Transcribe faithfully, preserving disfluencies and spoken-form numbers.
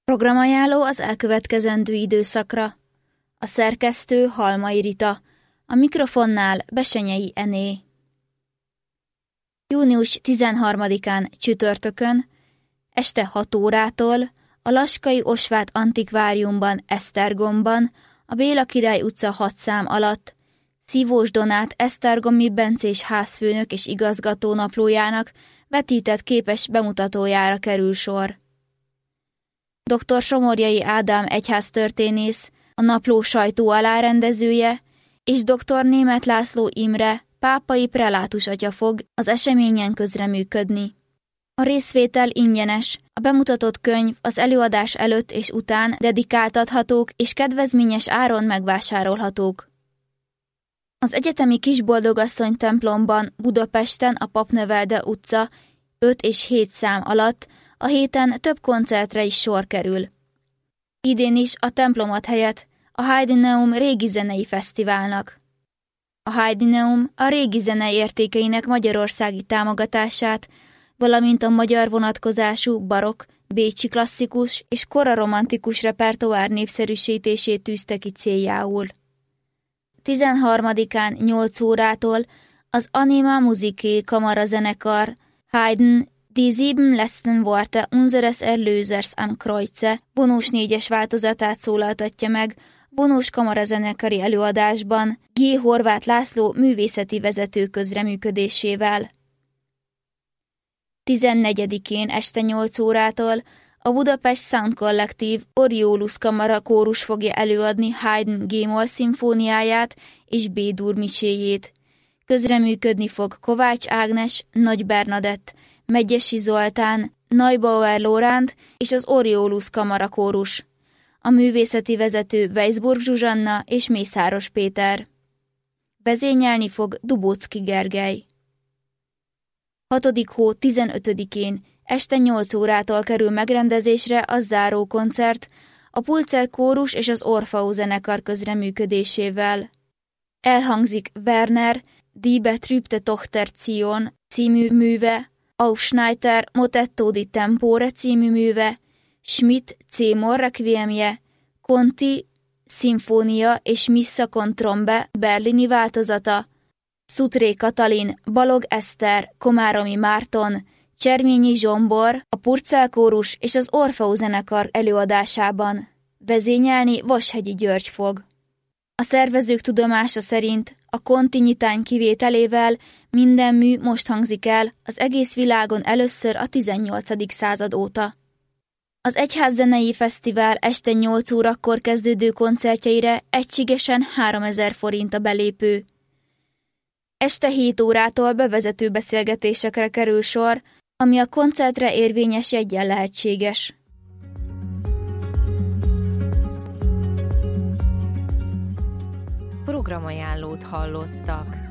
Programajánló az elkövetkezendő időszakra. A szerkesztő Halmai Rita, a mikrofonnál Besenyei Ené. június tizenharmadikán csütörtökön, este hat órától a Laskai Osvát Antikváriumban, Esztergomban, a Béla Király utca hat szám alatt Szívós Donát esztergomi bencés házfőnök és igazgató naplójának vetített képes bemutatójára kerül sor. doktor Somorjai Ádám egyháztörténész, a napló sajtó alárendezője, és doktor Németh László Imre, pápai prelátus atya fog az eseményen közreműködni. A részvétel ingyenes, a bemutatott könyv az előadás előtt és után dedikáltathatók és kedvezményes áron megvásárolhatók. Az egyetemi Kisboldogasszony templomban Budapesten a Papnövelde utca öt és hét szám alatt a héten több koncertre is sor kerül. Idén is a templom ad helyet a Heidineum Régi Zenei Fesztiválnak. A Heidineum a régi zene értékeinek magyarországi támogatását, valamint a magyar vonatkozású barokk, bécsi klasszikus és koraromantikus repertoár népszerűsítését tűzte ki céljául. tizenharmadikán nyolc órától az Anima Musicae kamarazenekar Haydn Die sieben letzten Worte unseres Erlösers am Kreuze vonós négyes változatát szólaltatja meg vonós kamarazenekari előadásban G. Horváth László művészeti vezető közreműködésével. tizennegyedikén este nyolc órától a Budapest Sound Collective Oriolus Kamara kórus fogja előadni Haydn G-moll szimfóniáját és B-dur miséjét. Közreműködni fog Kovács Ágnes, Nagy Bernadett, Megyesi Zoltán, Neubauer Lóránt és az Oriolus Kamara kórus. A művészeti vezető Weisburg Zsuzsanna és Mészáros Péter. Vezényelni fog Dubóczki Gergely. hatodik hó tizenötödikén este nyolc órától kerül megrendezésre a záró koncert a Pulzer kórus és az Orfeó zenekar közreműködésével. Elhangzik Werner, Die betrübte Tochter Zion című műve, Aufschneider Motetto di Tempore című műve, Schmidt C-moll requiemje, Conti szimfónia és Missa con trombe berlini változata, Szutré Katalin, Balog Eszter, Komáromi Márton, Cserményi Zsombor, a Purcell kórus és az Orfeó zenekar előadásában. Vezényelni Vashegyi György fog. A szervezők tudomása szerint a Conti nyitány kivételével minden mű most hangzik el az egész világon először a tizennyolcadik század óta. Az Egyházzenei Fesztivál este nyolc órakor kezdődő koncertjeire egységesen háromezer forint a belépő. Este hét órától bevezető beszélgetésekre kerül sor, ami a koncertre érvényes jeggyel lehetséges. Programajánlót hallottak.